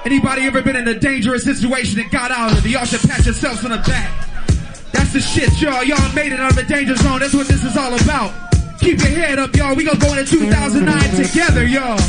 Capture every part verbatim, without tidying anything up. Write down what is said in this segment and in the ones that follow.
Anybody ever been in a dangerous situation and got out of it? Y'all should pat yourselves on the back. That's the shit, y'all. Y'all made it out of the danger zone. That's what this is all about. Keep your head up, y'all. We gonna go into two thousand nine together, y'all.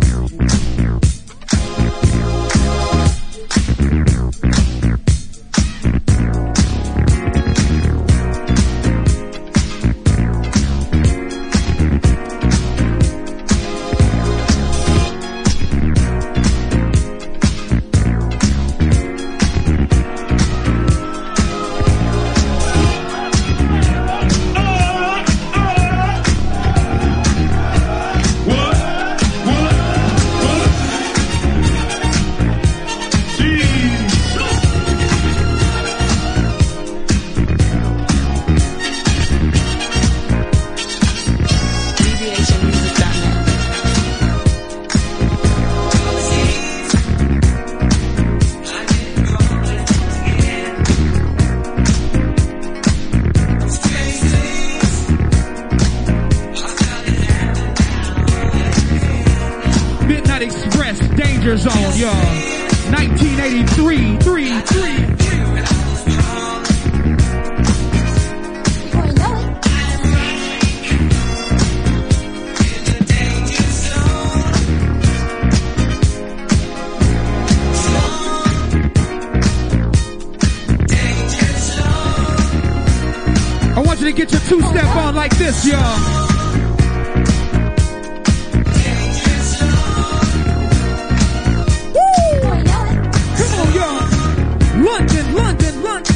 Zone, y'all. nineteen eighty-three, three, three. I want you to get your two-step on like this, y'all. London, London, London.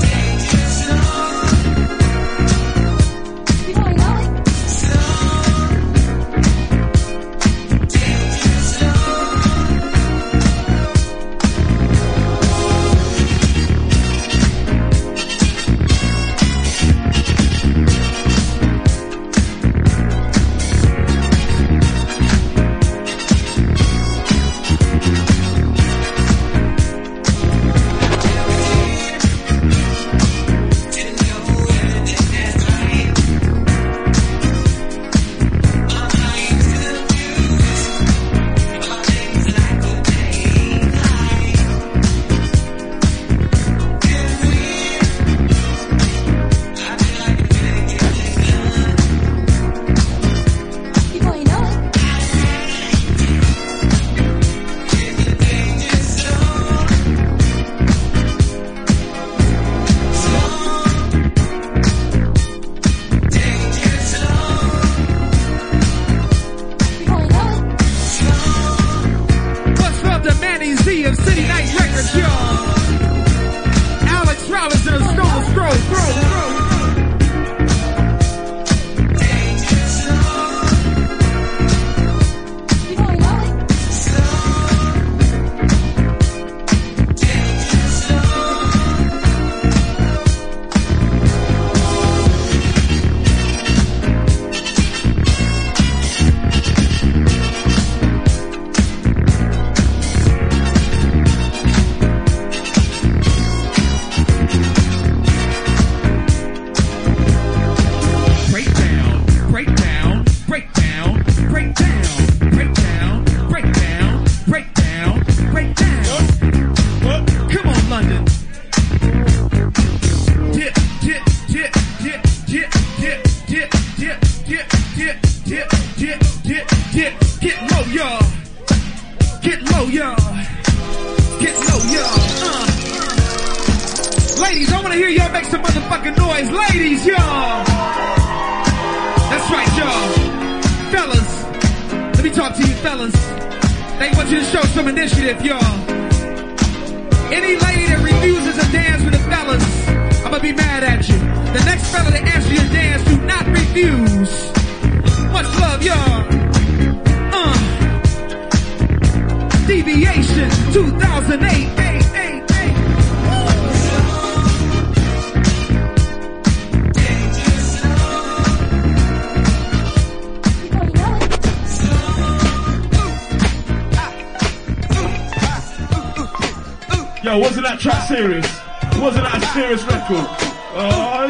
Yo, wasn't that track serious? Wasn't that a serious record? Oh,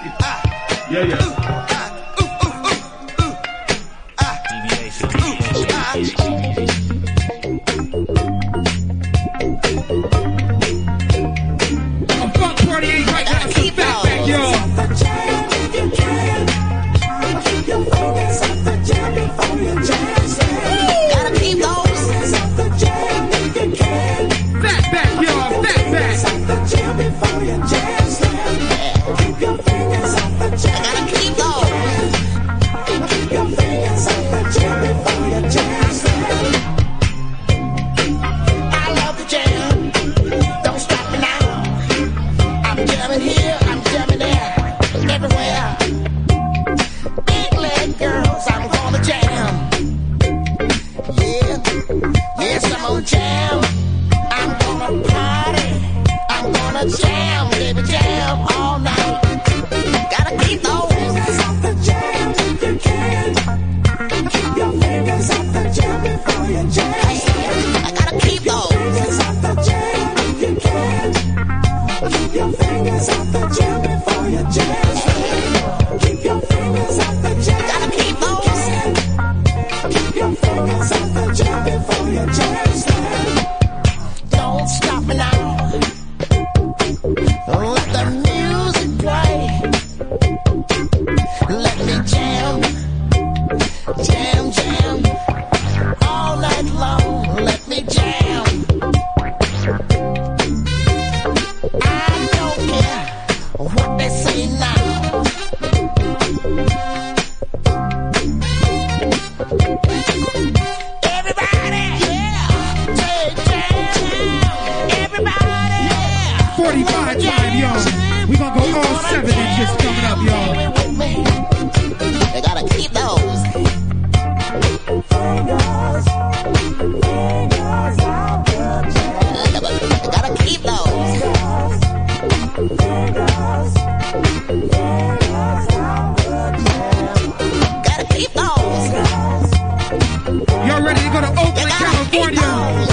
yeah, yeah. jam, baby, jam all night. Gotta keep those fingers off the jam if you can. Keep your fingers off the jam before you jam. Hey, I gotta keep those fingers off the jam if you can. Keep your fingers off the jam before you jam. Hey, keep your fingers off the jam. Gotta keep those. Keep your fingers off the jam before you jam. Don't stop me now. Let the music play. Let me jam, jam, jam all night long. Let me jam. I don't care what they say now. Everybody, yeah, take jam. Everybody, yeah. forty-five time, y'all. We gonna go all seven inches coming up, y'all. They gotta keep those fingers, fingers out the jam. They gotta keep those fingers, fingers out the jam. Gotta keep those. Y'all ready to go to Oakland, California?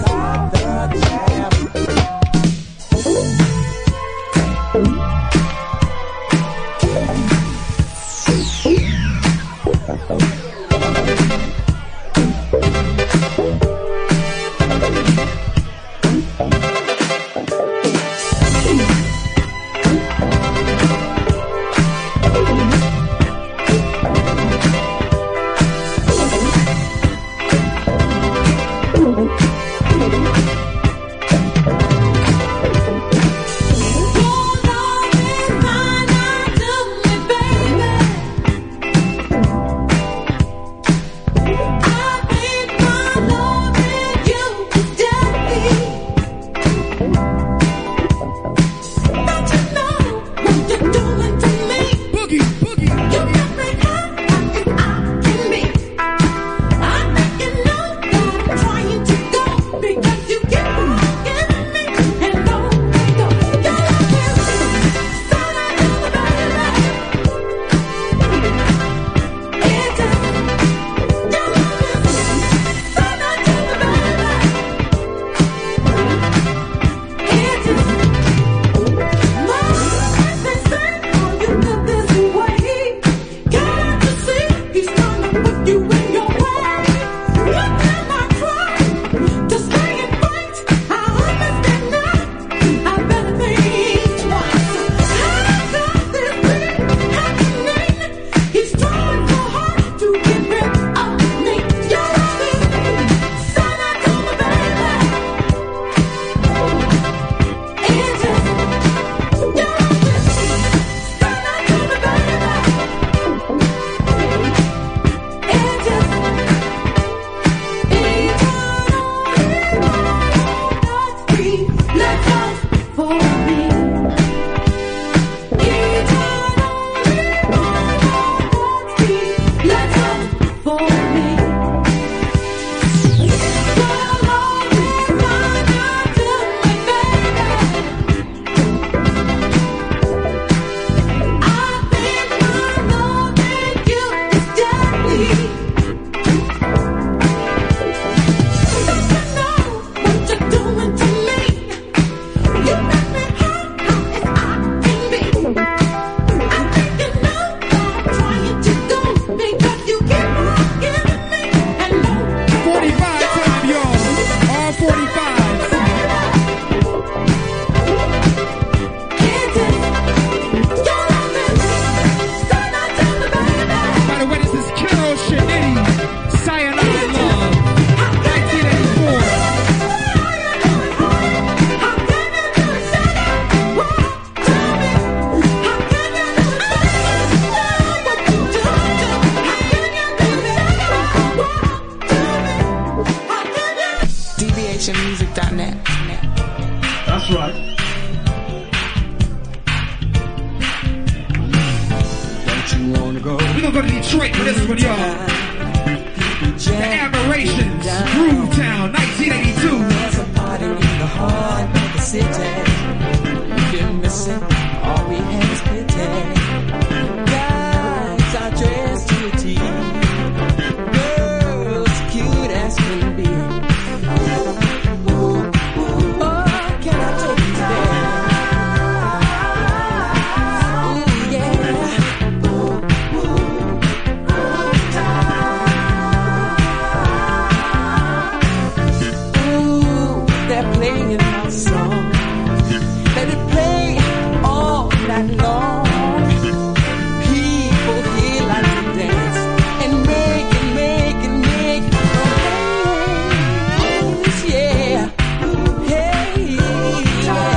We're gonna go to Detroit for this one, y'all. The Aberrations, Groove Town, nineteen eighty-two. There's a party in the heart of the city. there playing my song. Let it play all night long. People here like to dance and make it, make it, make it noise, yeah. Hey, yeah.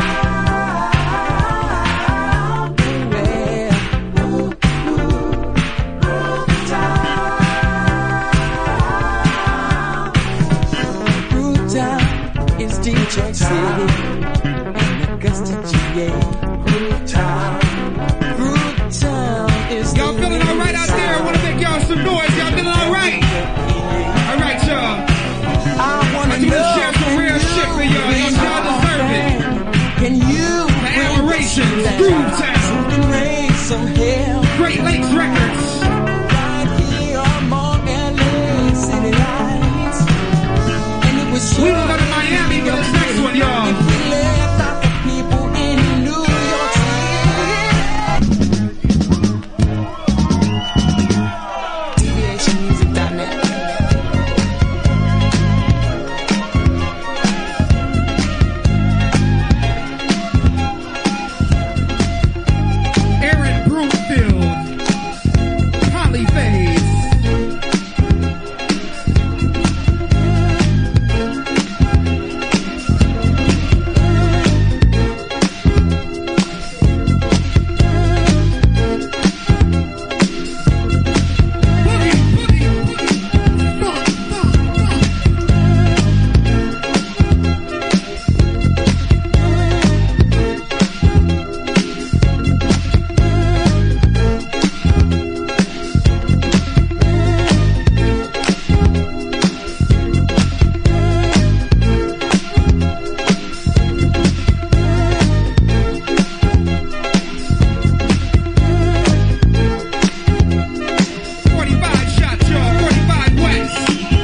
It's Detroit City and Augusta, G A. Groove Town, Groove Town is y'all feeling all right out there? I want to make y'all some noise. Y'all feeling all right? All right, y'all. I want I to do know, share some real shit for y'all. Y'all y'all deserve it. Can you The Aberrations, Groove Town, raise some hell Great Lakes Records. right here on Long L A City Lights? And it was We will go to Miami for this next one, y'all. if we left out the people in New York City. deviation music dot net. Aaron Broomfield, Polyphase. Boogie, boogie, boogie. Funk, funk, funk. forty-five shots, y'all. forty-five West.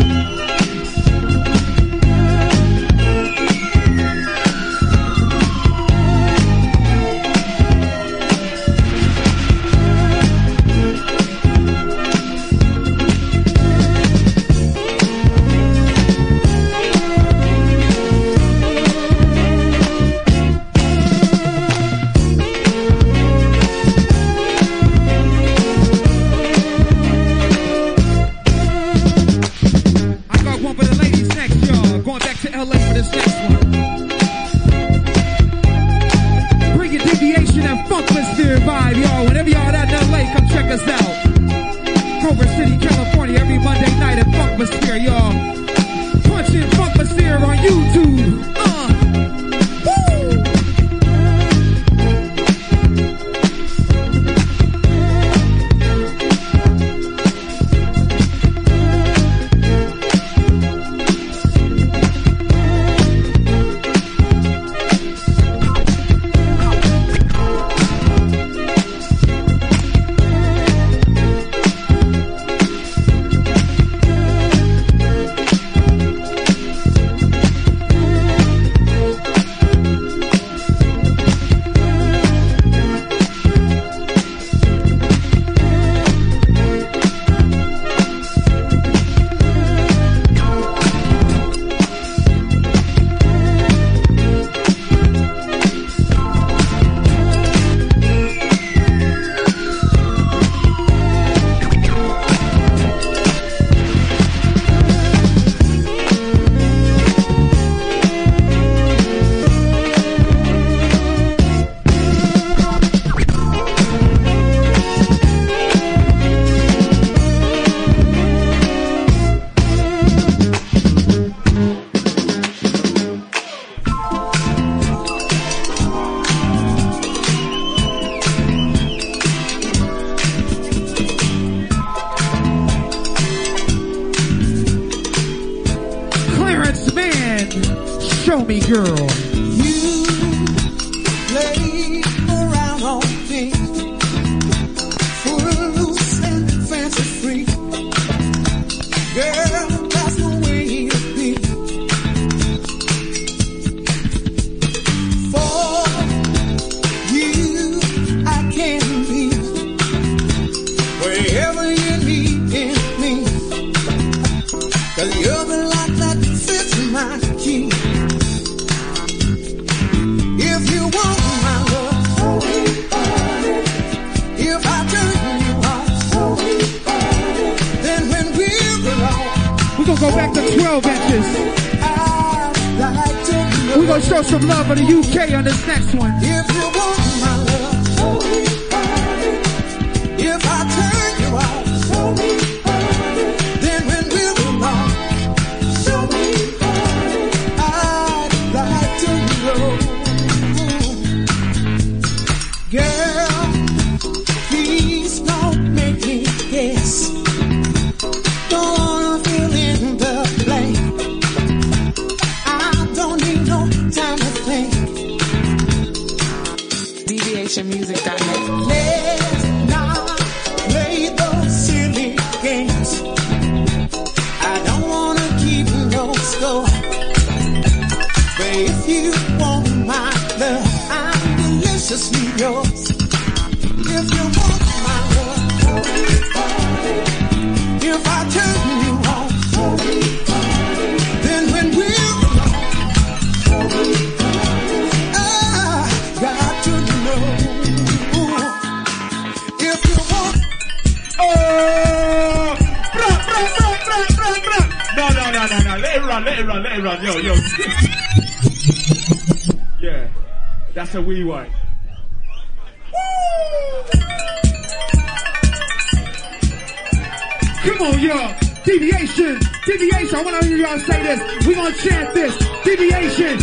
I got one for the ladies next, y'all. Going back to L A for this next one. Bring your deviation and funkmaster vibe, y'all. Whenever y'all out in L A, come check us out. Culver City, California, every Monday night at Funkmaster, y'all. Punch in Funkmaster on YouTube. Uh. Woo! Clarence Mann, show me girl. You play around on me, fool loose and fancy free. Girl, that's the way it be. For you, I can be wherever you need in me. 'Cause you're the lock that fits my key. want my love, if I turn you off, then when we're alone, we're gonna go back to twelve inches. I'd like to know. We're gonna show some love for the U K on this next one. If you want my love, if I turn you off, then when we're alone, I'd like to know. Girl, please don't make me guess. Don't wanna fill in the blank. I don't need no time to think. deviation music dot net. Let's not play those silly games. I don't wanna keep no score. But if you want my love, I'm deliciously yours. If you want my love, if I turn you on, then when we're alone, I got to know. If you want, Oh! Bra, bra, bra, bra, bra, bra. No, no, no, no, no. Let it run, let it run, let it run. Yo, yo. Yeah. That's a wee one. Come on, y'all. Deviation. Deviation. I want to hear y'all say this. We're going to chant this. Deviation.